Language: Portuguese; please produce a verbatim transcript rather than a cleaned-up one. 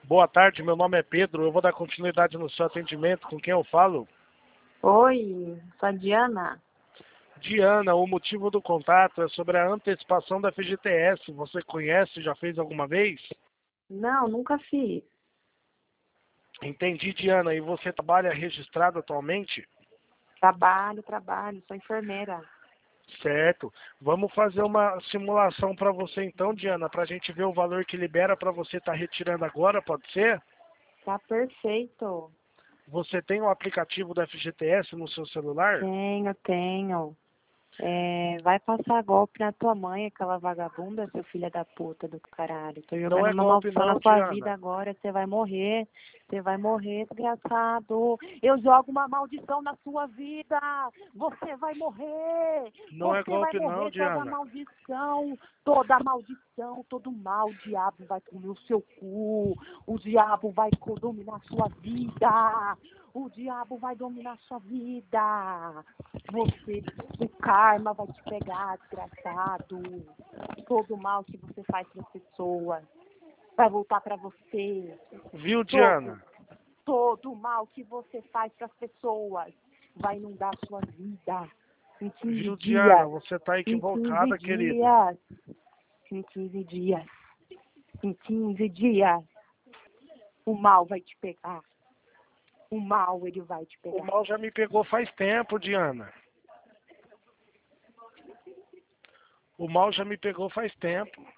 Boa tarde, meu nome é Pedro. Eu vou dar continuidade no seu atendimento. Com quem eu falo? Oi, sou a Diana. Diana, o motivo do contato é sobre a antecipação da F G T S. Você conhece? Já fez alguma vez? Não, nunca fiz. Entendi, Diana. E você trabalha registrado atualmente? Trabalho, trabalho, sou enfermeira. Certo. Vamos fazer uma simulação para você então, Diana, para a gente ver o valor que libera para você estar retirando agora, pode ser? Tá perfeito. Você tem o aplicativo da F G T S no seu celular? Tenho, tenho. É, vai passar golpe na tua mãe, aquela vagabunda, seu filho da puta do caralho. Tô Não jogando é uma golpe maldição na não, sua vida Diana. agora, você vai morrer. Você vai morrer, desgraçado. Eu jogo uma maldição na sua vida. Você vai morrer. Não é Você vai golpe não, morrer, toda Diana. maldição. Toda maldição, todo mal. O diabo vai comer o seu cu. O diabo vai co- dominar sua vida. O diabo vai dominar sua vida. Você, o karma vai te pegar, desgraçado. Todo mal que você faz para as pessoas vai voltar para você. Viu, Todo, Diana? todo mal que você faz para as pessoas vai inundar a sua vida. Em quinze Viu, Diana? dias. Você tá Em quinze equivocada, querida. dias. Em quinze dias. Em quinze dias. O mal vai te pegar. O mal, ele vai te O pegar. mal já me pegou faz tempo, Diana. O mal já me pegou faz tempo.